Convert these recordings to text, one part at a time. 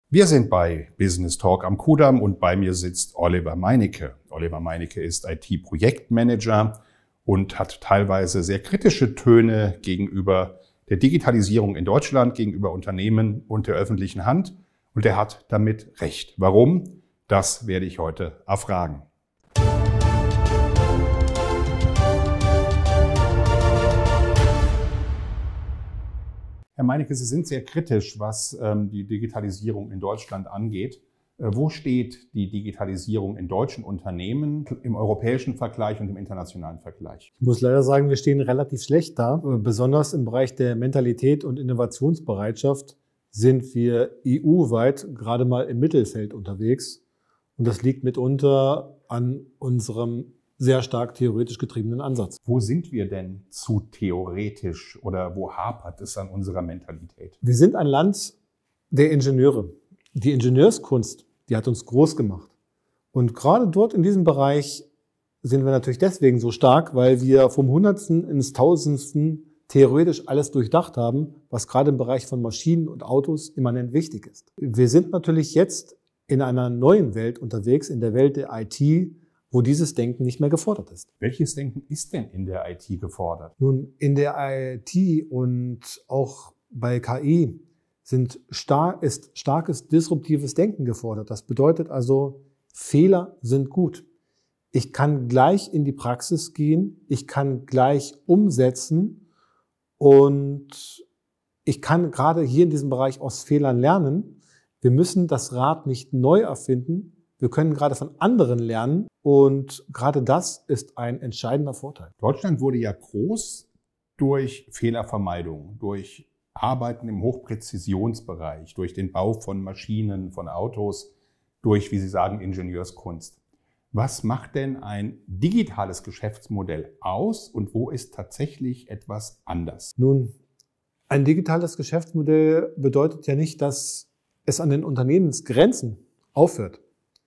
Wir sind bei Business Talk am Kudamm und bei mir sitzt Oliver Meinecke. Oliver Meinecke ist IT-Projektmanager und hat teilweise sehr kritische Töne gegenüber der Digitalisierung in Deutschland, gegenüber Unternehmen und der öffentlichen Hand. Und er hat damit recht. Warum? Das werde ich heute erfragen. Herr Meinecke, Sie sind sehr kritisch, was die Digitalisierung in Deutschland angeht. Wo steht die Digitalisierung in deutschen Unternehmen im europäischen Vergleich und im internationalen Vergleich? Ich muss leider sagen, wir stehen relativ schlecht da. Besonders im Bereich der Mentalität und Innovationsbereitschaft sind wir EU-weit gerade mal im Mittelfeld unterwegs. Und das liegt mitunter an unserem sehr stark theoretisch getriebenen Ansatz. Wo sind wir denn zu theoretisch oder wo hapert es an unserer Mentalität? Wir sind ein Land der Ingenieure. Die Ingenieurskunst, die hat uns groß gemacht. Und gerade dort in diesem Bereich sind wir natürlich deswegen so stark, weil wir vom Hundertsten ins Tausendsten theoretisch alles durchdacht haben, was gerade im Bereich von Maschinen und Autos immanent wichtig ist. Wir sind natürlich jetzt in einer neuen Welt unterwegs, in der Welt der IT, wo dieses Denken nicht mehr gefordert ist. Welches Denken ist denn in der IT gefordert? Nun, in der IT und auch bei KI ist starkes disruptives Denken gefordert. Das bedeutet also, Fehler sind gut. Ich kann gleich in die Praxis gehen, ich kann gleich umsetzen und ich kann gerade hier in diesem Bereich aus Fehlern lernen. Wir müssen das Rad nicht neu erfinden. Wir können gerade von anderen lernen und gerade das ist ein entscheidender Vorteil. Deutschland wurde ja groß durch Fehlervermeidung, durch Arbeiten im Hochpräzisionsbereich, durch den Bau von Maschinen, von Autos, durch, wie Sie sagen, Ingenieurskunst. Was macht denn ein digitales Geschäftsmodell aus und wo ist tatsächlich etwas anders? Nun, ein digitales Geschäftsmodell bedeutet ja nicht, dass es an den Unternehmensgrenzen aufhört.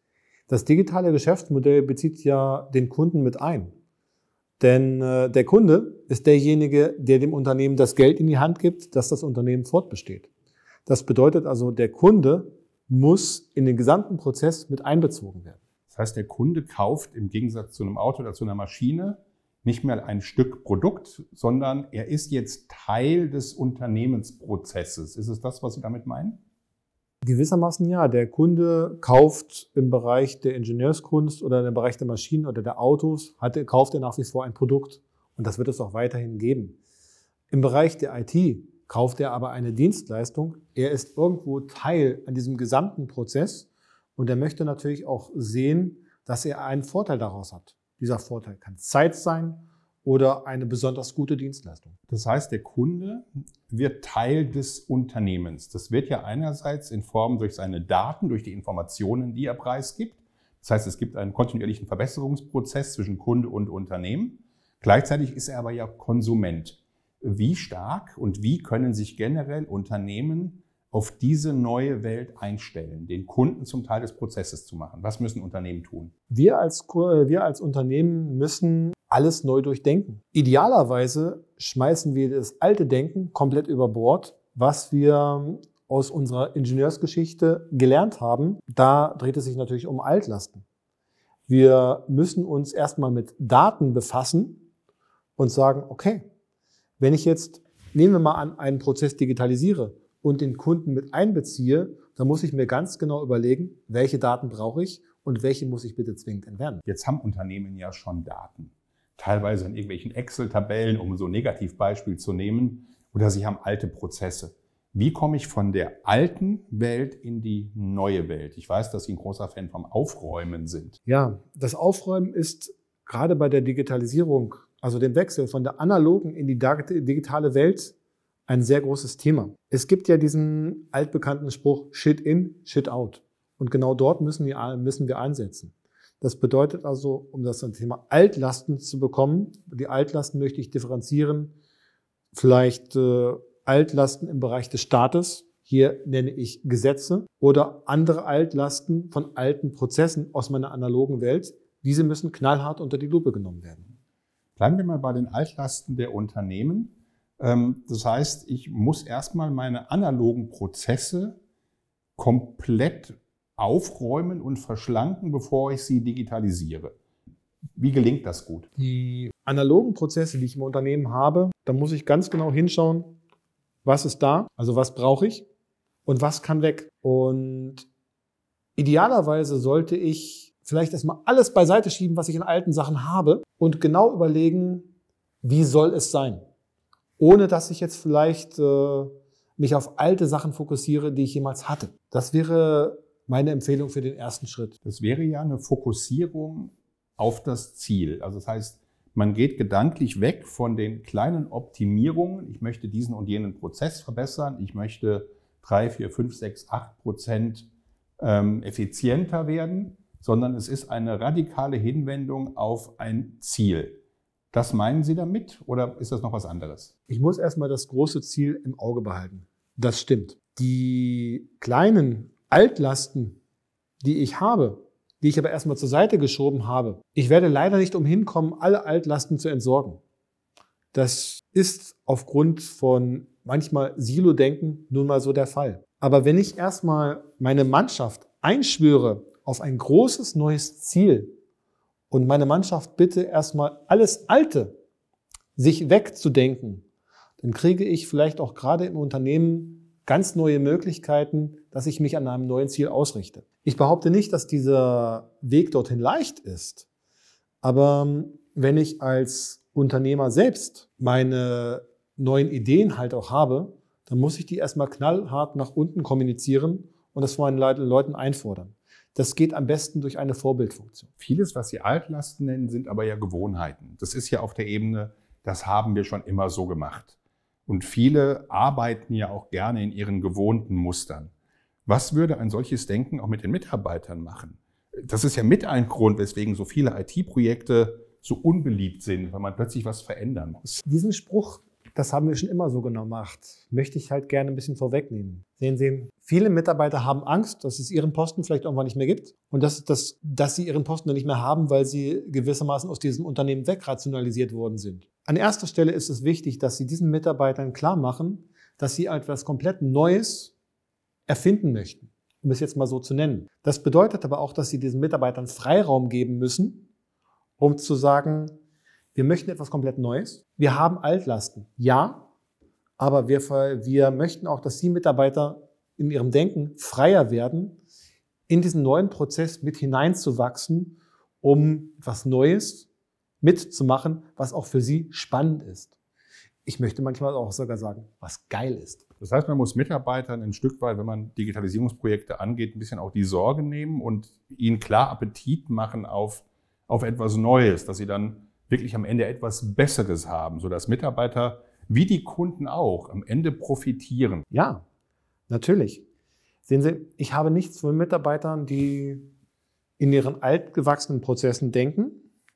Das digitale Geschäftsmodell bezieht ja den Kunden mit ein. Denn der Kunde ist derjenige, der dem Unternehmen das Geld in die Hand gibt, dass das Unternehmen fortbesteht. Das bedeutet also, der Kunde muss in den gesamten Prozess mit einbezogen werden. Das heißt, der Kunde kauft im Gegensatz zu einem Auto oder zu einer Maschine nicht mehr ein Stück Produkt, sondern er ist jetzt Teil des Unternehmensprozesses. Ist es das, was Sie damit meinen? Gewissermaßen ja. Der Kunde kauft im Bereich der Ingenieurskunst oder im Bereich der Maschinen oder der Autos, kauft er nach wie vor ein Produkt. Und das wird es auch weiterhin geben. Im Bereich der IT kauft er aber eine Dienstleistung. Er ist irgendwo Teil an diesem gesamten Prozess und er möchte natürlich auch sehen, dass er einen Vorteil daraus hat. Dieser Vorteil kann Zeit sein oder eine besonders gute Dienstleistung. Das heißt, der Kunde wird Teil des Unternehmens. Das wird ja einerseits in Form durch seine Daten, durch die Informationen, die er preisgibt. Das heißt, es gibt einen kontinuierlichen Verbesserungsprozess zwischen Kunde und Unternehmen. Gleichzeitig ist er aber ja Konsument. Wie stark und wie können sich generell Unternehmen auf diese neue Welt einstellen, den Kunden zum Teil des Prozesses zu machen? Was müssen Unternehmen tun? Wir als Unternehmen müssen alles neu durchdenken. Idealerweise schmeißen wir das alte Denken komplett über Bord, was wir aus unserer Ingenieursgeschichte gelernt haben. Da dreht es sich natürlich um Altlasten. Wir müssen uns erstmal mit Daten befassen und sagen, okay, wenn ich jetzt, nehmen wir mal an, einen Prozess digitalisiere und den Kunden mit einbeziehe, dann muss ich mir ganz genau überlegen, welche Daten brauche ich und welche muss ich bitte zwingend entfernen. Jetzt haben Unternehmen ja schon Daten. Teilweise in irgendwelchen Excel-Tabellen, um so ein Negativbeispiel zu nehmen, oder sie haben alte Prozesse. Wie komme ich von der alten Welt in die neue Welt? Ich weiß, dass Sie ein großer Fan vom Aufräumen sind. Ja, das Aufräumen ist gerade bei der Digitalisierung, also dem Wechsel von der analogen in die digitale Welt, ein sehr großes Thema. Es gibt ja diesen altbekannten Spruch, Shit in, Shit out. Und genau dort müssen wir ansetzen. Das bedeutet also, um das Thema Altlasten zu bekommen, die Altlasten möchte ich differenzieren, vielleicht Altlasten im Bereich des Staates, hier nenne ich Gesetze, oder andere Altlasten von alten Prozessen aus meiner analogen Welt, diese müssen knallhart unter die Lupe genommen werden. Bleiben wir mal bei den Altlasten der Unternehmen. Das heißt, ich muss erstmal meine analogen Prozesse komplett aufräumen und verschlanken, bevor ich sie digitalisiere. Wie gelingt das gut? Die analogen Prozesse, die ich im Unternehmen habe, da muss ich ganz genau hinschauen, was ist da, also was brauche ich und was kann weg. Und idealerweise sollte ich vielleicht erstmal alles beiseite schieben, was ich in alten Sachen habe und genau überlegen, wie soll es sein, ohne dass ich jetzt vielleicht mich auf alte Sachen fokussiere, die ich jemals hatte. Das wäre meine Empfehlung für den ersten Schritt. Das wäre ja eine Fokussierung auf das Ziel. Also das heißt, man geht gedanklich weg von den kleinen Optimierungen. Ich möchte diesen und jenen Prozess verbessern. Ich möchte 3, 4, 5, 6, 8% effizienter werden, sondern es ist eine radikale Hinwendung auf ein Ziel. Das meinen Sie damit oder ist das noch was anderes? Ich muss erstmal das große Ziel im Auge behalten. Das stimmt. Die kleinen Altlasten, die ich habe, die ich aber erstmal zur Seite geschoben habe, ich werde leider nicht umhin kommen, alle Altlasten zu entsorgen. Das ist aufgrund von manchmal Silo-Denken nun mal so der Fall. Aber wenn ich erstmal meine Mannschaft einschwöre auf ein großes neues Ziel und meine Mannschaft bitte erstmal alles Alte sich wegzudenken, dann kriege ich vielleicht auch gerade im Unternehmen ganz neue Möglichkeiten, dass ich mich an einem neuen Ziel ausrichte. Ich behaupte nicht, dass dieser Weg dorthin leicht ist, aber wenn ich als Unternehmer selbst meine neuen Ideen halt auch habe, dann muss ich die erstmal knallhart nach unten kommunizieren und das von meinen Leuten einfordern. Das geht am besten durch eine Vorbildfunktion. Vieles, was Sie Altlasten nennen, sind aber ja Gewohnheiten. Das ist ja auf der Ebene, das haben wir schon immer so gemacht. Und viele arbeiten ja auch gerne in ihren gewohnten Mustern. Was würde ein solches Denken auch mit den Mitarbeitern machen? Das ist ja mit ein Grund, weswegen so viele IT-Projekte so unbeliebt sind, weil man plötzlich was verändern muss. Diesen Spruch, das haben wir schon immer so gemacht, möchte ich halt gerne ein bisschen vorwegnehmen. Sehen Sie, viele Mitarbeiter haben Angst, dass es ihren Posten vielleicht irgendwann nicht mehr gibt und dass sie ihren Posten dann nicht mehr haben, weil sie gewissermaßen aus diesem Unternehmen wegrationalisiert worden sind. An erster Stelle ist es wichtig, dass Sie diesen Mitarbeitern klar machen, dass sie etwas komplett Neues erfinden möchten, um es jetzt mal so zu nennen. Das bedeutet aber auch, dass Sie diesen Mitarbeitern Freiraum geben müssen, um zu sagen, wir möchten etwas komplett Neues. Wir haben Altlasten, ja, aber wir möchten auch, dass Sie Mitarbeiter in ihrem Denken freier werden, in diesen neuen Prozess mit hineinzuwachsen, um etwas Neues mitzumachen, was auch für Sie spannend ist. Ich möchte manchmal auch sogar sagen, was geil ist. Das heißt, man muss Mitarbeitern ein Stück weit, wenn man Digitalisierungsprojekte angeht, ein bisschen auch die Sorge nehmen und ihnen klar Appetit machen auf etwas Neues, dass sie dann wirklich am Ende etwas Besseres haben, sodass Mitarbeiter wie die Kunden auch am Ende profitieren. Ja, natürlich. Sehen Sie, ich habe nichts von Mitarbeitern, die in ihren altgewachsenen Prozessen denken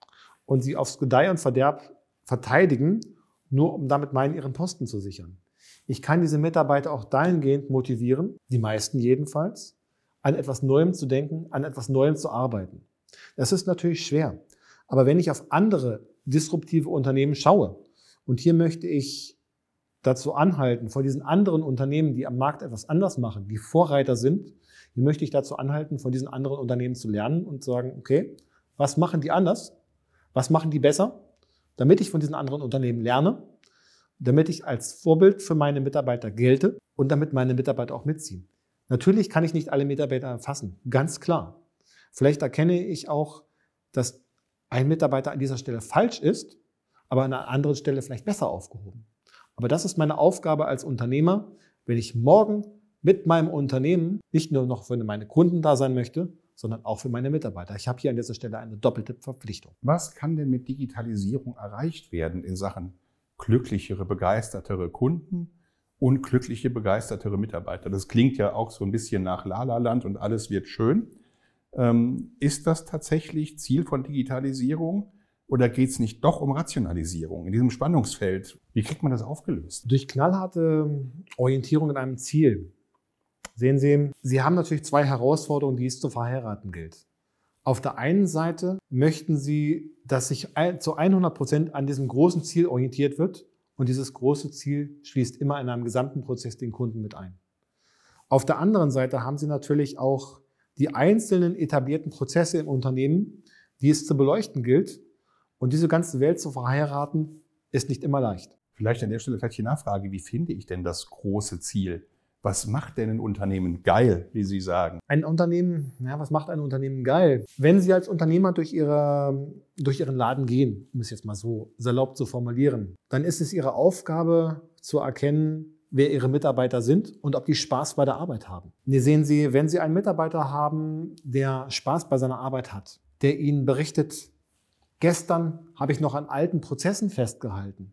und sie aufs Gedeih und Verderb verteidigen, nur um damit meinen, ihren Posten zu sichern. Ich kann diese Mitarbeiter auch dahingehend motivieren, die meisten jedenfalls, an etwas Neuem zu denken, an etwas Neuem zu arbeiten. Das ist natürlich schwer. Aber wenn ich auf andere disruptive Unternehmen schaue, und hier möchte ich dazu anhalten, von diesen anderen Unternehmen, die am Markt etwas anders machen, die Vorreiter sind, hier möchte ich dazu anhalten, von diesen anderen Unternehmen zu lernen und zu sagen, okay, was machen die anders? Was machen die besser? Damit ich von diesen anderen Unternehmen lerne, damit ich als Vorbild für meine Mitarbeiter gelte und damit meine Mitarbeiter auch mitziehen. Natürlich kann ich nicht alle Mitarbeiter erfassen, ganz klar. Vielleicht erkenne ich auch, dass ein Mitarbeiter an dieser Stelle falsch ist, aber an einer anderen Stelle vielleicht besser aufgehoben. Aber das ist meine Aufgabe als Unternehmer, wenn ich morgen mit meinem Unternehmen nicht nur noch für meine Kunden da sein möchte, sondern auch für meine Mitarbeiter. Ich habe hier an dieser Stelle eine doppelte Verpflichtung. Was kann denn mit Digitalisierung erreicht werden in Sachen glücklichere, begeistertere Kunden und glückliche, begeistertere Mitarbeiter? Das klingt ja auch so ein bisschen nach La-La-Land und alles wird schön. Ist das tatsächlich Ziel von Digitalisierung oder geht es nicht doch um Rationalisierung in diesem Spannungsfeld? Wie kriegt man das aufgelöst? Durch knallharte Orientierung in einem Ziel. Sehen Sie, Sie haben natürlich zwei Herausforderungen, die es zu verheiraten gilt. Auf der einen Seite möchten Sie, dass sich zu 100% an diesem großen Ziel orientiert wird und dieses große Ziel schließt immer in einem gesamten Prozess den Kunden mit ein. Auf der anderen Seite haben Sie natürlich auch die einzelnen etablierten Prozesse im Unternehmen, die es zu beleuchten gilt. Und diese ganze Welt zu verheiraten, ist nicht immer leicht. Vielleicht an der Stelle gleich die Nachfrage, wie finde ich denn das große Ziel? Was macht denn ein Unternehmen geil, wie Sie sagen? Ein Unternehmen, was macht ein Unternehmen geil? Wenn Sie als Unternehmer durch Ihren Laden gehen, um es jetzt mal so salopp zu formulieren, dann ist es Ihre Aufgabe zu erkennen, wer Ihre Mitarbeiter sind und ob die Spaß bei der Arbeit haben. Sehen Sie, wenn Sie einen Mitarbeiter haben, der Spaß bei seiner Arbeit hat, der Ihnen berichtet, gestern habe ich noch an alten Prozessen festgehalten,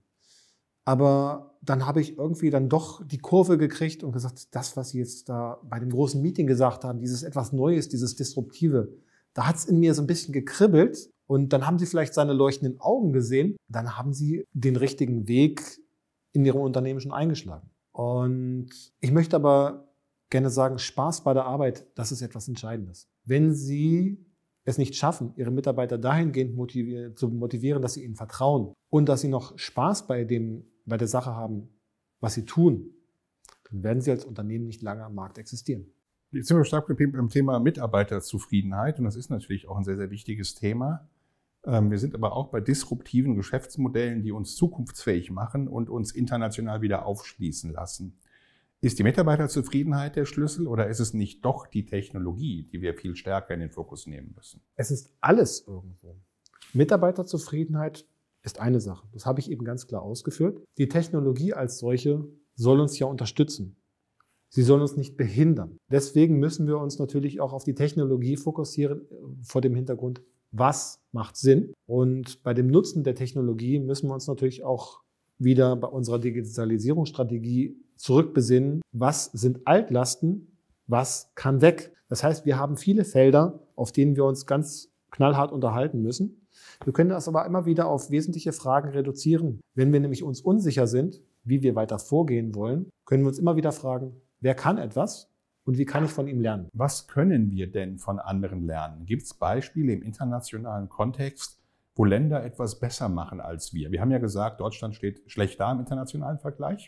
aber dann habe ich irgendwie dann doch die Kurve gekriegt und gesagt, das, was Sie jetzt da bei dem großen Meeting gesagt haben, dieses etwas Neues, dieses Disruptive, da hat es in mir so ein bisschen gekribbelt und dann haben Sie vielleicht seine leuchtenden Augen gesehen, dann haben Sie den richtigen Weg in Ihrem Unternehmen schon eingeschlagen. Und ich möchte aber gerne sagen, Spaß bei der Arbeit, das ist etwas Entscheidendes. Wenn Sie es nicht schaffen, Ihre Mitarbeiter dahingehend zu motivieren, dass sie ihnen vertrauen und dass sie noch Spaß bei der Sache haben, was sie tun, dann werden Sie als Unternehmen nicht lange am Markt existieren. Jetzt sind wir stark beim Thema Mitarbeiterzufriedenheit und das ist natürlich auch ein sehr, sehr wichtiges Thema. Wir sind aber auch bei disruptiven Geschäftsmodellen, die uns zukunftsfähig machen und uns international wieder aufschließen lassen. Ist die Mitarbeiterzufriedenheit der Schlüssel oder ist es nicht doch die Technologie, die wir viel stärker in den Fokus nehmen müssen? Es ist alles irgendwo. Mitarbeiterzufriedenheit ist eine Sache. Das habe ich eben ganz klar ausgeführt. Die Technologie als solche soll uns ja unterstützen. Sie soll uns nicht behindern. Deswegen müssen wir uns natürlich auch auf die Technologie fokussieren, vor dem Hintergrund, was macht Sinn. Und bei dem Nutzen der Technologie müssen wir uns natürlich auch wieder bei unserer Digitalisierungsstrategie zurückbesinnen, was sind Altlasten, was kann weg. Das heißt, wir haben viele Felder, auf denen wir uns ganz knallhart unterhalten müssen. Wir können das aber immer wieder auf wesentliche Fragen reduzieren. Wenn wir nämlich uns unsicher sind, wie wir weiter vorgehen wollen, können wir uns immer wieder fragen, wer kann etwas und wie kann ich von ihm lernen? Was können wir denn von anderen lernen? Gibt es Beispiele im internationalen Kontext, wo Länder etwas besser machen als wir? Wir haben ja gesagt, Deutschland steht schlecht da im internationalen Vergleich.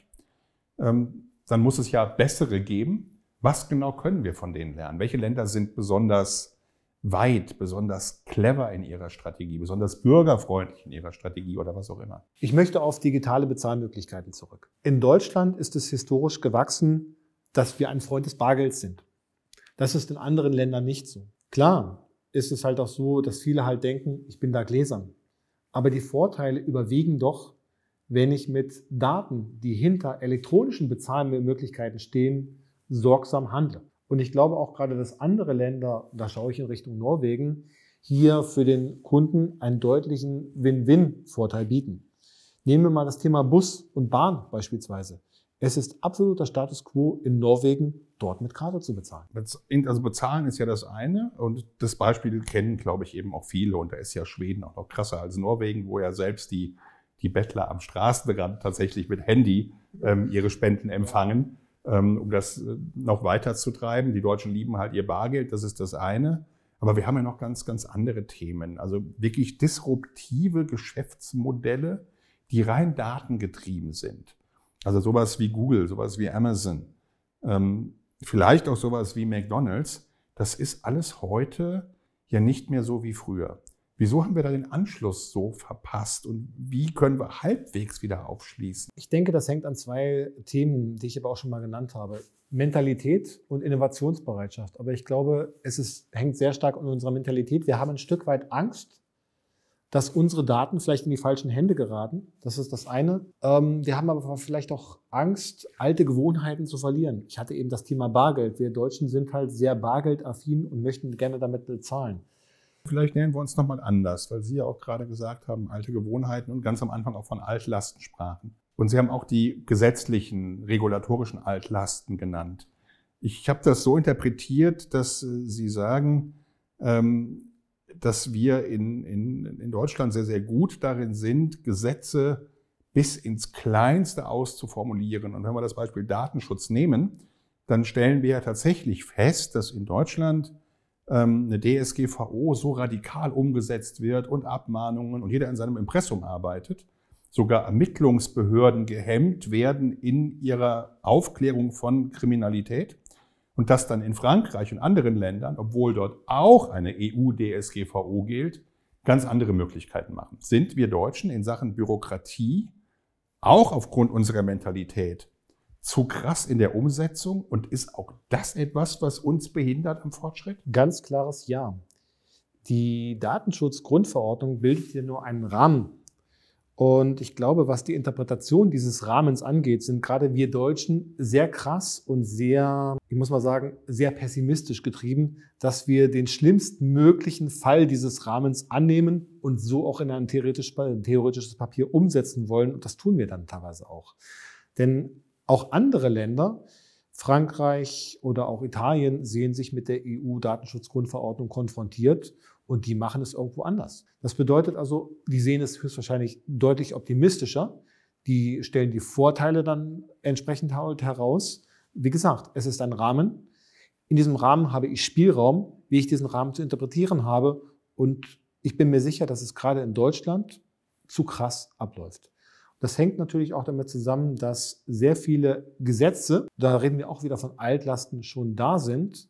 Dann muss es ja bessere geben. Was genau können wir von denen lernen? Welche Länder sind besonders weit, besonders clever in ihrer Strategie, besonders bürgerfreundlich in ihrer Strategie oder was auch immer? Ich möchte auf digitale Bezahlmöglichkeiten zurück. In Deutschland ist es historisch gewachsen, dass wir ein Freund des Bargelds sind. Das ist in anderen Ländern nicht so. Klar ist es halt auch so, dass viele halt denken, ich bin da gläsern. Aber die Vorteile überwiegen doch, wenn ich mit Daten, die hinter elektronischen Bezahlmöglichkeiten stehen, sorgsam handle. Und ich glaube auch gerade, dass andere Länder, da schaue ich in Richtung Norwegen, hier für den Kunden einen deutlichen Win-Win-Vorteil bieten. Nehmen wir mal das Thema Bus und Bahn beispielsweise. Es ist absoluter Status quo in Norwegen, dort mit Karte zu bezahlen. Also bezahlen ist ja das eine und das Beispiel kennen, glaube ich, eben auch viele. Und da ist ja Schweden auch noch krasser als Norwegen, wo ja selbst die Bettler am Straßenrand tatsächlich mit Handy ihre Spenden empfangen, um das noch weiter zu treiben. Die Deutschen lieben halt ihr Bargeld, das ist das eine. Aber wir haben ja noch ganz, ganz andere Themen. Also wirklich disruptive Geschäftsmodelle, die rein datengetrieben sind. Also sowas wie Google, sowas wie Amazon, vielleicht auch sowas wie McDonald's. Das ist alles heute ja nicht mehr so wie früher. Wieso haben wir da den Anschluss so verpasst und wie können wir halbwegs wieder aufschließen? Ich denke, das hängt an zwei Themen, die ich aber auch schon mal genannt habe. Mentalität und Innovationsbereitschaft. Aber ich glaube, hängt sehr stark an unserer Mentalität. Wir haben ein Stück weit Angst, dass unsere Daten vielleicht in die falschen Hände geraten. Das ist das eine. Wir haben aber vielleicht auch Angst, alte Gewohnheiten zu verlieren. Ich hatte eben das Thema Bargeld. Wir Deutschen sind halt sehr bargeldaffin und möchten gerne damit bezahlen. Vielleicht nähern wir uns nochmal anders, weil Sie ja auch gerade gesagt haben, alte Gewohnheiten und ganz am Anfang auch von Altlasten sprachen. Und Sie haben auch die gesetzlichen, regulatorischen Altlasten genannt. Ich habe das so interpretiert, dass Sie sagen, dass wir in Deutschland sehr, sehr gut darin sind, Gesetze bis ins Kleinste auszuformulieren. Und wenn wir das Beispiel Datenschutz nehmen, dann stellen wir ja tatsächlich fest, dass in Deutschland eine DSGVO so radikal umgesetzt wird und Abmahnungen und jeder in seinem Impressum arbeitet, sogar Ermittlungsbehörden gehemmt werden in ihrer Aufklärung von Kriminalität. und das dann in Frankreich und anderen Ländern, obwohl dort auch eine EU-DSGVO gilt, ganz andere Möglichkeiten machen. Sind wir Deutschen in Sachen Bürokratie auch aufgrund unserer Mentalität zu krass in der Umsetzung und ist auch das etwas, was uns behindert am Fortschritt? Ganz klares Ja. Die Datenschutzgrundverordnung bildet hier nur einen Rahmen. Und ich glaube, was die Interpretation dieses Rahmens angeht, sind gerade wir Deutschen sehr krass und sehr, ich muss mal sagen, sehr pessimistisch getrieben, dass wir den schlimmsten möglichen Fall dieses Rahmens annehmen und so auch in ein theoretisches Papier umsetzen wollen. Und das tun wir dann teilweise auch. Denn auch andere Länder, Frankreich oder auch Italien, sehen sich mit der EU-Datenschutzgrundverordnung konfrontiert und die machen es irgendwo anders. Das bedeutet also, die sehen es höchstwahrscheinlich deutlich optimistischer. Die stellen die Vorteile dann entsprechend halt heraus. Wie gesagt, es ist ein Rahmen. In diesem Rahmen habe ich Spielraum, wie ich diesen Rahmen zu interpretieren habe. Und ich bin mir sicher, dass es gerade in Deutschland zu krass abläuft. Das hängt natürlich auch damit zusammen, dass sehr viele Gesetze, da reden wir auch wieder von Altlasten, schon da sind,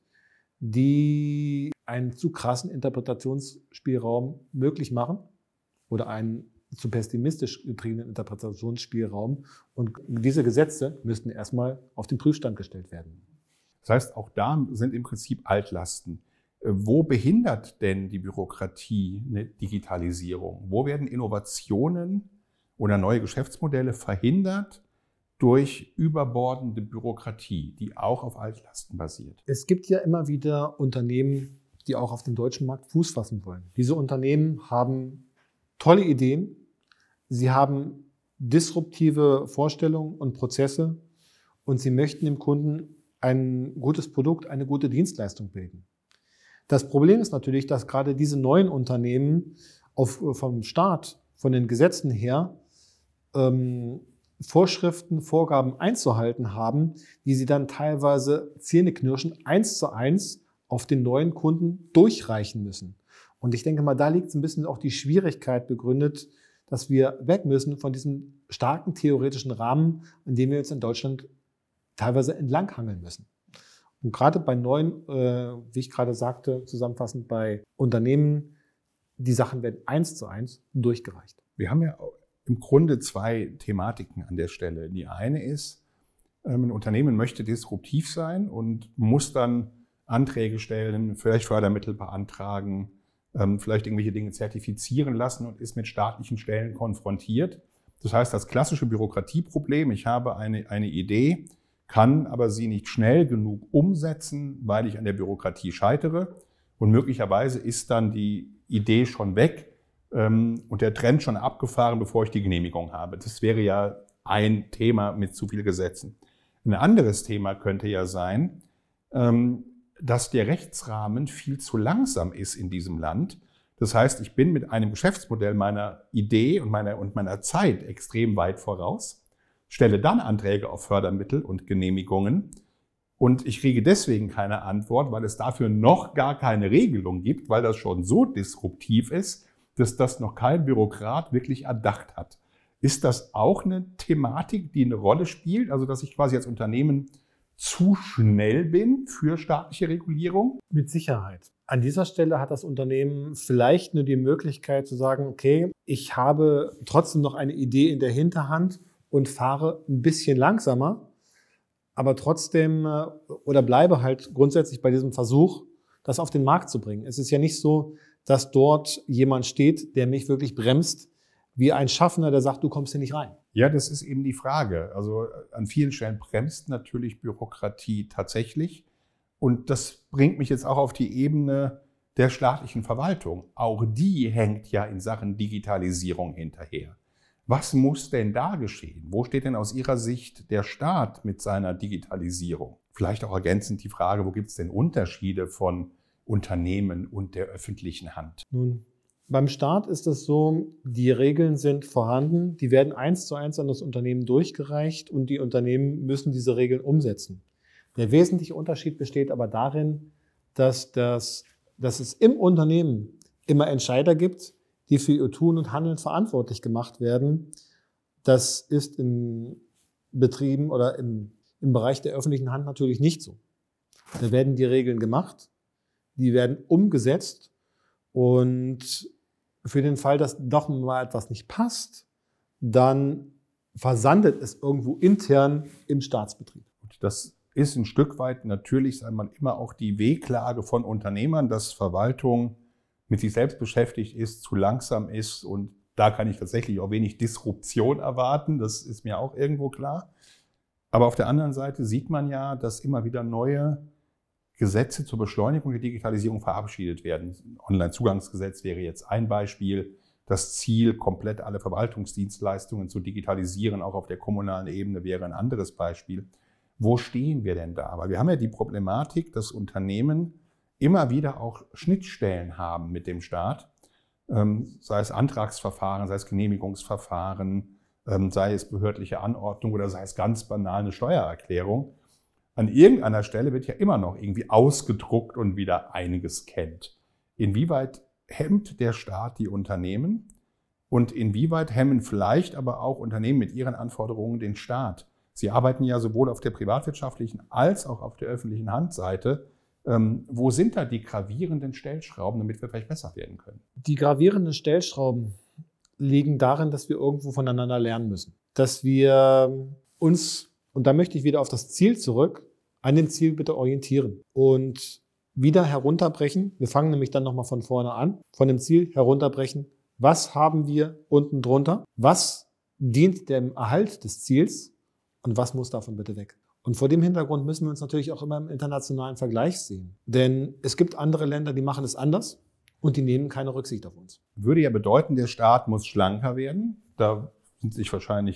die einen zu krassen Interpretationsspielraum möglich machen oder einen zu pessimistisch getriebenen Interpretationsspielraum. Und diese Gesetze müssten erstmal auf den Prüfstand gestellt werden. Das heißt, auch da sind im Prinzip Altlasten. Wo behindert denn die Bürokratie eine Digitalisierung? Wo werden Innovationen oder neue Geschäftsmodelle verhindert durch überbordende Bürokratie, die auch auf Altlasten basiert? Es gibt ja immer wieder Unternehmen, die auch auf dem deutschen Markt Fuß fassen wollen. Diese Unternehmen haben tolle Ideen, sie haben disruptive Vorstellungen und Prozesse und sie möchten dem Kunden ein gutes Produkt, eine gute Dienstleistung bieten. Das Problem ist natürlich, dass gerade diese neuen Unternehmen vom Staat, von den Gesetzen her, Vorschriften, Vorgaben einzuhalten haben, die sie dann teilweise zähneknirschend 1:1 auf den neuen Kunden durchreichen müssen. Und ich denke mal, da liegt ein bisschen auch die Schwierigkeit begründet, dass wir weg müssen von diesem starken theoretischen Rahmen, in dem wir jetzt in Deutschland teilweise entlanghangeln müssen. Und gerade bei neuen, wie ich gerade sagte, zusammenfassend bei Unternehmen, die Sachen werden 1:1 durchgereicht. Wir haben ja im Grunde zwei Thematiken an der Stelle. Die eine ist, ein Unternehmen möchte disruptiv sein und muss dann Anträge stellen, vielleicht Fördermittel beantragen, vielleicht irgendwelche Dinge zertifizieren lassen und ist mit staatlichen Stellen konfrontiert. Das heißt, das klassische Bürokratieproblem, ich habe eine Idee, kann aber sie nicht schnell genug umsetzen, weil ich an der Bürokratie scheitere. Und möglicherweise ist dann die Idee schon weg und der Trend schon abgefahren, bevor ich die Genehmigung habe. Das wäre ja ein Thema mit zu vielen Gesetzen. Ein anderes Thema könnte ja sein, dass der Rechtsrahmen viel zu langsam ist in diesem Land. Das heißt, ich bin mit einem Geschäftsmodell meiner Idee und meiner Zeit extrem weit voraus, stelle dann Anträge auf Fördermittel und Genehmigungen und ich kriege deswegen keine Antwort, weil es dafür noch gar keine Regelung gibt, weil das schon so disruptiv ist, dass das noch kein Bürokrat wirklich erdacht hat. Ist das auch eine Thematik, die eine Rolle spielt? Also, dass ich quasi als Unternehmen zu schnell bin für staatliche Regulierung? Mit Sicherheit. An dieser Stelle hat das Unternehmen vielleicht nur die Möglichkeit zu sagen, okay, ich habe trotzdem noch eine Idee in der Hinterhand und fahre ein bisschen langsamer, aber trotzdem oder bleibe halt grundsätzlich bei diesem Versuch, das auf den Markt zu bringen. Es ist ja nicht so, dass dort jemand steht, der mich wirklich bremst, wie ein Schaffner, der sagt, du kommst hier nicht rein. Ja, das ist eben die Frage. Also an vielen Stellen bremst natürlich Bürokratie tatsächlich. Und das bringt mich jetzt auch auf die Ebene der staatlichen Verwaltung. Auch die hängt ja in Sachen Digitalisierung hinterher. Was muss denn da geschehen? Wo steht denn aus Ihrer Sicht der Staat mit seiner Digitalisierung? Vielleicht auch ergänzend die Frage, wo gibt es denn Unterschiede von Unternehmen und der öffentlichen Hand? Nun, beim Staat ist es so, die Regeln sind vorhanden, die werden 1:1 an das Unternehmen durchgereicht und die Unternehmen müssen diese Regeln umsetzen. Der wesentliche Unterschied besteht aber darin, dass es im Unternehmen immer Entscheider gibt, die für ihr Tun und Handeln verantwortlich gemacht werden. Das ist in Betrieben oder im Bereich der öffentlichen Hand natürlich nicht so. Da werden die Regeln gemacht, die werden umgesetzt und für den Fall, dass doch mal etwas nicht passt, dann versandet es irgendwo intern im Staatsbetrieb. Das ist ein Stück weit natürlich, sagen wir mal, immer auch die Wehklage von Unternehmern, dass Verwaltung mit sich selbst beschäftigt ist, zu langsam ist und da kann ich tatsächlich auch wenig Disruption erwarten, das ist mir auch irgendwo klar. Aber auf der anderen Seite sieht man ja, dass immer wieder neue Gesetze zur Beschleunigung der Digitalisierung verabschiedet werden. Onlinezugangsgesetz wäre jetzt ein Beispiel. Das Ziel, komplett alle Verwaltungsdienstleistungen zu digitalisieren, auch auf der kommunalen Ebene, wäre ein anderes Beispiel. Wo stehen wir denn da? Weil wir haben ja die Problematik, dass Unternehmen immer wieder auch Schnittstellen haben mit dem Staat, sei es Antragsverfahren, sei es Genehmigungsverfahren, sei es behördliche Anordnung oder sei es ganz banal eine Steuererklärung. An irgendeiner Stelle wird ja immer noch irgendwie ausgedruckt und wieder eingescannt. Inwieweit hemmt der Staat die Unternehmen und inwieweit hemmen vielleicht aber auch Unternehmen mit ihren Anforderungen den Staat? Sie arbeiten ja sowohl auf der privatwirtschaftlichen als auch auf der öffentlichen Handseite. Wo sind da die gravierenden Stellschrauben, damit wir vielleicht besser werden können? Die gravierenden Stellschrauben liegen darin, dass wir irgendwo voneinander lernen müssen. Dass wir uns, und da möchte ich wieder auf das Ziel zurück, an dem Ziel bitte orientieren und wieder herunterbrechen. Wir fangen nämlich dann nochmal von vorne an, von dem Ziel herunterbrechen. Was haben wir unten drunter? Was dient dem Erhalt des Ziels und was muss davon bitte weg? Und vor dem Hintergrund müssen wir uns natürlich auch immer im internationalen Vergleich sehen. Denn es gibt andere Länder, die machen es anders und die nehmen keine Rücksicht auf uns. Würde ja bedeuten, der Staat muss schlanker werden. Da sind sich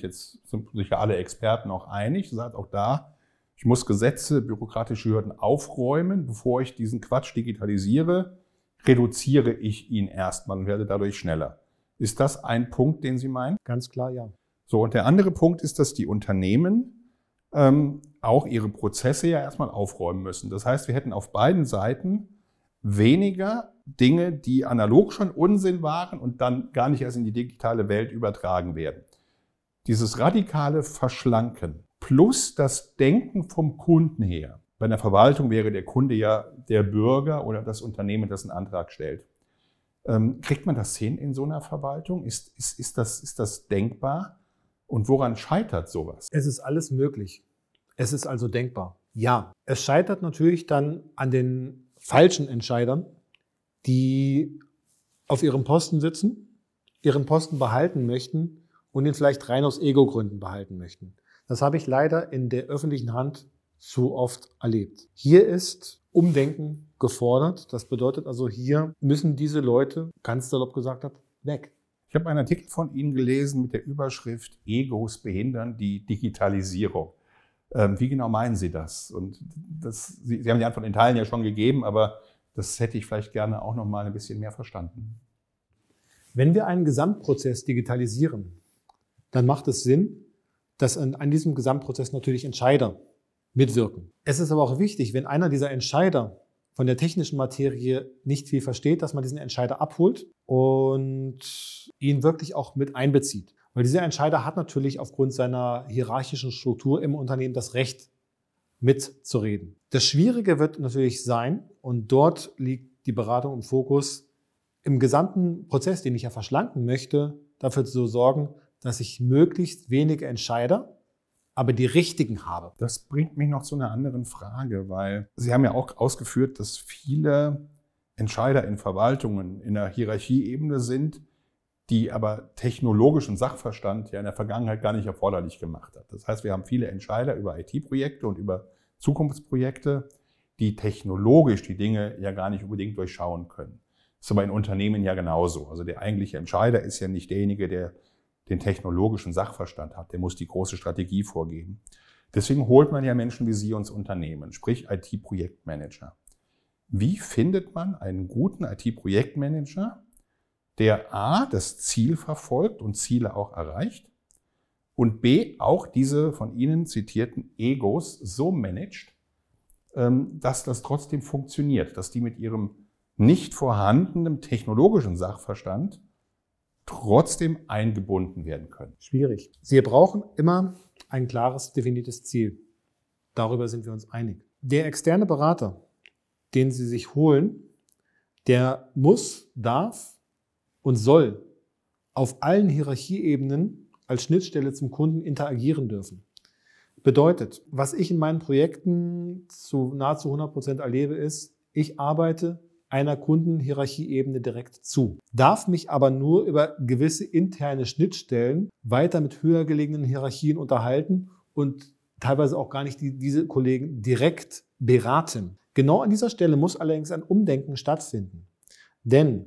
alle Experten auch einig. Sagt auch da, ich muss Gesetze, bürokratische Hürden aufräumen. Bevor ich diesen Quatsch digitalisiere, reduziere ich ihn erstmal und werde dadurch schneller. Ist das ein Punkt, den Sie meinen? Ganz klar, ja. So, und der andere Punkt ist, dass die Unternehmen auch ihre Prozesse ja erstmal aufräumen müssen. Das heißt, wir hätten auf beiden Seiten weniger Dinge, die analog schon Unsinn waren und dann gar nicht erst in die digitale Welt übertragen werden. Dieses radikale Verschlanken plus das Denken vom Kunden her. Bei einer Verwaltung wäre der Kunde ja der Bürger oder das Unternehmen, das einen Antrag stellt. Kriegt man das hin in so einer Verwaltung? Ist das denkbar? Und woran scheitert sowas? Es ist alles möglich. Es ist also denkbar. Ja, es scheitert natürlich dann an den falschen Entscheidern, die auf ihrem Posten sitzen, ihren Posten behalten möchten und ihn vielleicht rein aus Ego-Gründen behalten möchten. Das habe ich leider in der öffentlichen Hand zu oft erlebt. Hier ist Umdenken gefordert. Das bedeutet also, hier müssen diese Leute, ganz salopp gesagt, weg. Ich habe einen Artikel von Ihnen gelesen mit der Überschrift Egos behindern die Digitalisierung. Wie genau meinen Sie das? Und Sie haben die Antwort in Teilen ja schon gegeben, aber das hätte ich vielleicht gerne auch noch mal ein bisschen mehr verstanden. Wenn wir einen Gesamtprozess digitalisieren, dann macht es Sinn, dass an diesem Gesamtprozess natürlich Entscheider mitwirken. Es ist aber auch wichtig, wenn einer dieser Entscheider von der technischen Materie nicht viel versteht, dass man diesen Entscheider abholt und ihn wirklich auch mit einbezieht. Weil dieser Entscheider hat natürlich aufgrund seiner hierarchischen Struktur im Unternehmen das Recht, mitzureden. Das Schwierige wird natürlich sein, und dort liegt die Beratung im Fokus, im gesamten Prozess, den ich ja verschlanken möchte, dafür zu sorgen, dass ich möglichst wenige Entscheider, aber die richtigen habe. Das bringt mich noch zu einer anderen Frage, weil Sie haben ja auch ausgeführt, dass viele Entscheider in Verwaltungen in der Hierarchieebene sind, die aber technologischen Sachverstand ja in der Vergangenheit gar nicht erforderlich gemacht hat. Das heißt, wir haben viele Entscheider über IT-Projekte und über Zukunftsprojekte, die technologisch die Dinge ja gar nicht unbedingt durchschauen können. Das ist aber in Unternehmen ja genauso. Also der eigentliche Entscheider ist ja nicht derjenige, der den technologischen Sachverstand hat. Der muss die große Strategie vorgeben. Deswegen holt man ja Menschen wie Sie ins Unternehmen, sprich IT-Projektmanager. Wie findet man einen guten IT-Projektmanager, der A, das Ziel verfolgt und Ziele auch erreicht und B, auch diese von Ihnen zitierten Egos so managt, dass das trotzdem funktioniert, dass die mit ihrem nicht vorhandenen technologischen Sachverstand trotzdem eingebunden werden können? Schwierig. Sie brauchen immer ein klares, definiertes Ziel. Darüber sind wir uns einig. Der externe Berater, den Sie sich holen, der muss, darf und soll auf allen Hierarchieebenen als Schnittstelle zum Kunden interagieren dürfen. Bedeutet, was ich in meinen Projekten zu nahezu 100% erlebe, ist, ich arbeite einer Kundenhierarchieebene direkt zu, darf mich aber nur über gewisse interne Schnittstellen weiter mit höher gelegenen Hierarchien unterhalten und teilweise auch gar nicht diese Kollegen direkt beraten. Genau an dieser Stelle muss allerdings ein Umdenken stattfinden. Denn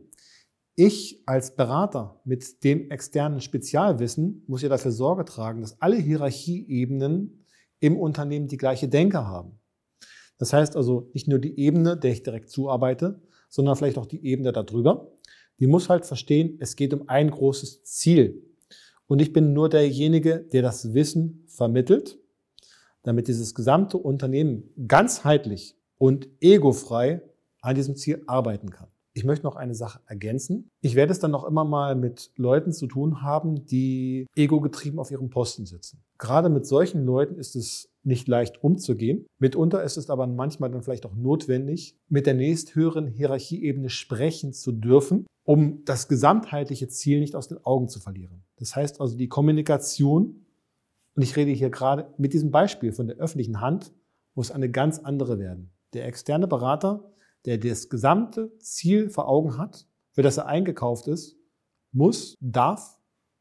ich als Berater mit dem externen Spezialwissen muss ja dafür Sorge tragen, dass alle Hierarchieebenen im Unternehmen die gleiche Denke haben. Das heißt also nicht nur die Ebene, der ich direkt zuarbeite, sondern vielleicht auch die Ebene darüber. Die muss halt verstehen, es geht um ein großes Ziel. Und ich bin nur derjenige, der das Wissen vermittelt, damit dieses gesamte Unternehmen ganzheitlich und egofrei an diesem Ziel arbeiten kann. Ich möchte noch eine Sache ergänzen. Ich werde es dann noch immer mal mit Leuten zu tun haben, die egogetrieben auf ihrem Posten sitzen. Gerade mit solchen Leuten ist es nicht leicht umzugehen. Mitunter ist es aber manchmal dann vielleicht auch notwendig, mit der nächsthöheren Hierarchieebene sprechen zu dürfen, um das gesamtheitliche Ziel nicht aus den Augen zu verlieren. Das heißt also die Kommunikation, und ich rede hier gerade mit diesem Beispiel von der öffentlichen Hand, muss eine ganz andere werden. Der externe Berater, der das gesamte Ziel vor Augen hat, für das er eingekauft ist, muss, darf,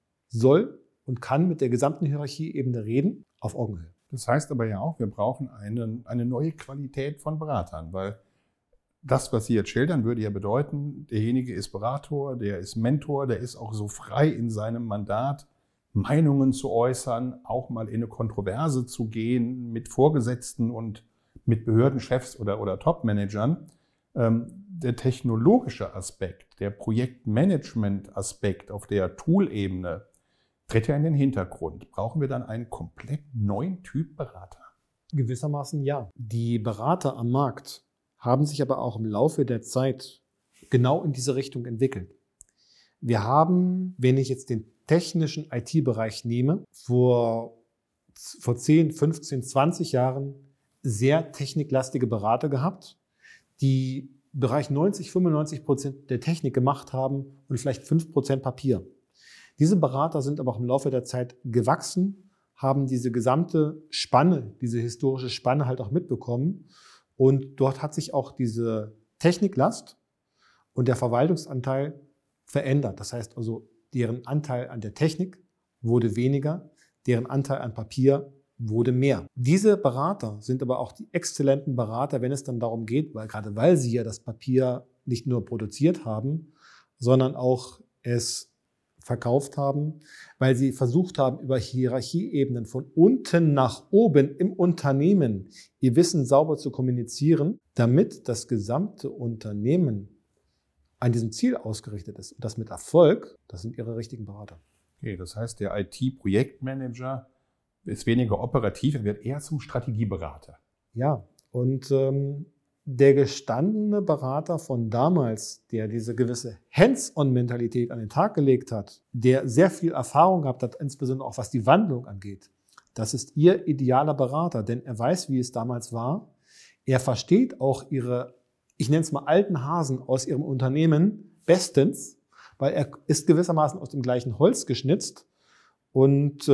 soll und kann mit der gesamten Hierarchieebene reden, auf Augenhöhe. Das heißt aber ja auch, wir brauchen eine neue Qualität von Beratern, weil das, was Sie jetzt schildern, würde ja bedeuten, derjenige ist Berater, der ist Mentor, der ist auch so frei in seinem Mandat, Meinungen zu äußern, auch mal in eine Kontroverse zu gehen mit Vorgesetzten und mit Behördenchefs oder Top-Managern. Der technologische Aspekt, der Projektmanagement-Aspekt auf der Tool-Ebene tritt ja in den Hintergrund. Brauchen wir dann einen komplett neuen Typ Berater? Gewissermaßen ja. Die Berater am Markt haben sich aber auch im Laufe der Zeit genau in diese Richtung entwickelt. Wir haben, wenn ich jetzt den technischen IT-Bereich nehme, vor 10, 15, 20 Jahren sehr techniklastige Berater gehabt, die Bereich 90-95% der Technik gemacht haben und vielleicht 5% Papier. Diese Berater sind aber auch im Laufe der Zeit gewachsen, haben diese gesamte Spanne, diese historische Spanne halt auch mitbekommen. Und dort hat sich auch diese Techniklast und der Verwaltungsanteil verändert. Das heißt also, deren Anteil an der Technik wurde weniger, deren Anteil an Papier wurde mehr. Diese Berater sind aber auch die exzellenten Berater, wenn es dann darum geht, weil sie ja das Papier nicht nur produziert haben, sondern auch es verkauft haben, weil sie versucht haben, über Hierarchieebenen von unten nach oben im Unternehmen ihr Wissen sauber zu kommunizieren, damit das gesamte Unternehmen an diesem Ziel ausgerichtet ist. Und das mit Erfolg, das sind ihre richtigen Berater. Okay, das heißt, der IT-Projektmanager ist weniger operativ, er wird eher zum Strategieberater. Ja, und der gestandene Berater von damals, der diese gewisse Hands-on-Mentalität an den Tag gelegt hat, der sehr viel Erfahrung gehabt hat, insbesondere auch was die Wandlung angeht, das ist Ihr idealer Berater, denn er weiß, wie es damals war. Er versteht auch Ihre, ich nenne es mal alten Hasen aus Ihrem Unternehmen bestens, weil er ist gewissermaßen aus dem gleichen Holz geschnitzt und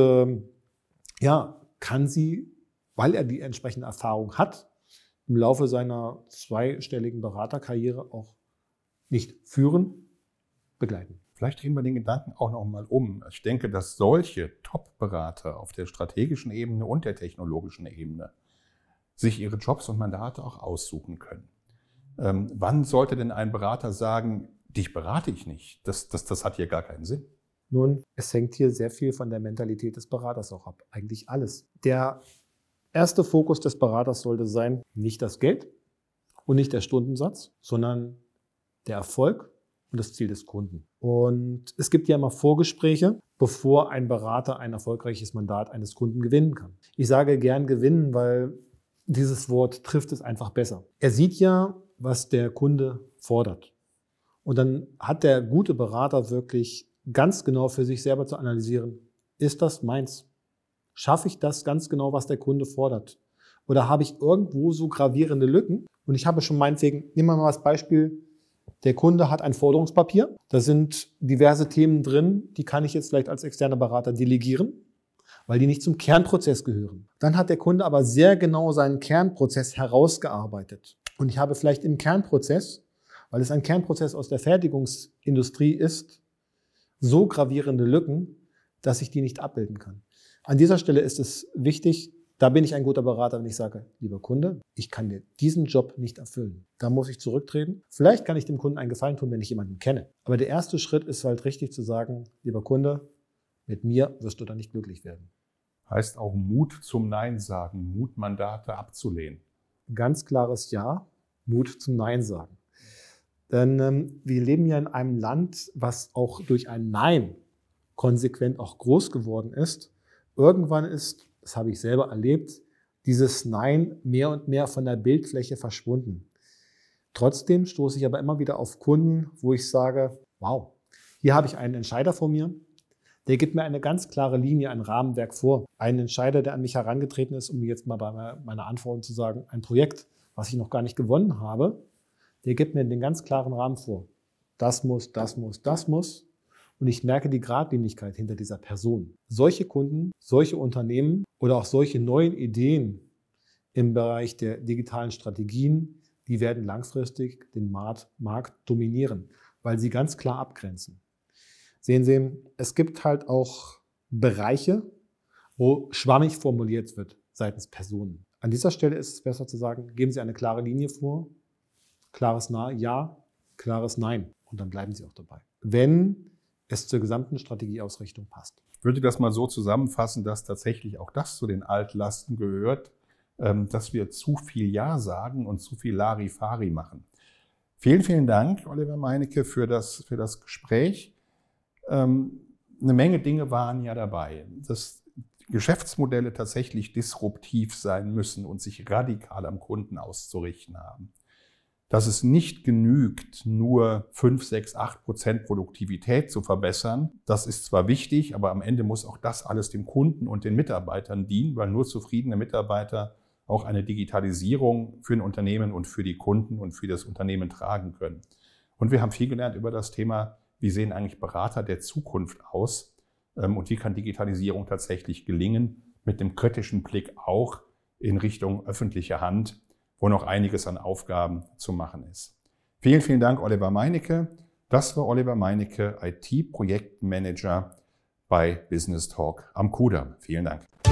kann sie, weil er die entsprechende Erfahrung hat, im Laufe seiner zweistelligen Beraterkarriere auch nicht führen, begleiten. Vielleicht drehen wir den Gedanken auch noch mal um. Ich denke, dass solche Top-Berater auf der strategischen Ebene und der technologischen Ebene sich ihre Jobs und Mandate auch aussuchen können. Wann sollte denn ein Berater sagen, dich berate ich nicht? Das hat hier gar keinen Sinn. Nun, es hängt hier sehr viel von der Mentalität des Beraters auch ab. Eigentlich alles. Der erste Fokus des Beraters sollte sein, nicht das Geld und nicht der Stundensatz, sondern der Erfolg und das Ziel des Kunden. Und es gibt ja immer Vorgespräche, bevor ein Berater ein erfolgreiches Mandat eines Kunden gewinnen kann. Ich sage gern gewinnen, weil dieses Wort trifft es einfach besser. Er sieht ja, was der Kunde fordert. Und dann hat der gute Berater wirklich ganz genau für sich selber zu analysieren, ist das meins? Schaffe ich das ganz genau, was der Kunde fordert? Oder habe ich irgendwo so gravierende Lücken? Und ich habe schon meinetwegen, nehmen wir mal das Beispiel, der Kunde hat ein Forderungspapier. Da sind diverse Themen drin, die kann ich jetzt vielleicht als externer Berater delegieren, weil die nicht zum Kernprozess gehören. Dann hat der Kunde aber sehr genau seinen Kernprozess herausgearbeitet. Und ich habe vielleicht im Kernprozess, weil es ein Kernprozess aus der Fertigungsindustrie ist, so gravierende Lücken, dass ich die nicht abbilden kann. An dieser Stelle ist es wichtig, da bin ich ein guter Berater, wenn ich sage, lieber Kunde, ich kann dir diesen Job nicht erfüllen. Da muss ich zurücktreten. Vielleicht kann ich dem Kunden einen Gefallen tun, wenn ich jemanden kenne. Aber der erste Schritt ist halt richtig zu sagen, lieber Kunde, mit mir wirst du da nicht glücklich werden. Heißt auch Mut zum Nein sagen, Mut, Mandate abzulehnen. Ganz klares Ja, Mut zum Nein sagen. Denn wir leben ja in einem Land, was auch durch ein Nein konsequent auch groß geworden ist. Irgendwann ist, das habe ich selber erlebt, dieses Nein mehr und mehr von der Bildfläche verschwunden. Trotzdem stoße ich aber immer wieder auf Kunden, wo ich sage, wow, hier habe ich einen Entscheider vor mir, der gibt mir eine ganz klare Linie, ein Rahmenwerk vor. Einen Entscheider, der an mich herangetreten ist, um jetzt mal bei meiner Anforderung zu sagen, ein Projekt, was ich noch gar nicht gewonnen habe, der gibt mir den ganz klaren Rahmen vor. Das muss, das muss, das muss. Und ich merke die Gradlinigkeit hinter dieser Person. Solche Kunden, solche Unternehmen oder auch solche neuen Ideen im Bereich der digitalen Strategien, die werden langfristig den Markt dominieren, weil sie ganz klar abgrenzen. Sehen Sie, es gibt halt auch Bereiche, wo schwammig formuliert wird seitens Personen. An dieser Stelle ist es besser zu sagen, geben Sie eine klare Linie vor, klares Ja, klares Nein. Und dann bleiben Sie auch dabei. Wenn es zur gesamten Strategieausrichtung passt. Ich würde das mal so zusammenfassen, dass tatsächlich auch das zu den Altlasten gehört, dass wir zu viel Ja sagen und zu viel Larifari machen. Vielen, vielen Dank, Oliver Meinecke, für das Gespräch. Eine Menge Dinge waren ja dabei, dass Geschäftsmodelle tatsächlich disruptiv sein müssen und sich radikal am Kunden auszurichten haben. Dass es nicht genügt, nur 5, 6, 8% Produktivität zu verbessern. Das ist zwar wichtig, aber am Ende muss auch das alles dem Kunden und den Mitarbeitern dienen, weil nur zufriedene Mitarbeiter auch eine Digitalisierung für ein Unternehmen und für die Kunden und für das Unternehmen tragen können. Und wir haben viel gelernt über das Thema, wie sehen eigentlich Berater der Zukunft aus und wie kann Digitalisierung tatsächlich gelingen, mit dem kritischen Blick auch in Richtung öffentliche Hand, wo noch einiges an Aufgaben zu machen ist. Vielen, vielen Dank, Oliver Meinecke. Das war Oliver Meinecke, IT-Projektmanager bei Business Talk am Kudamm. Vielen Dank.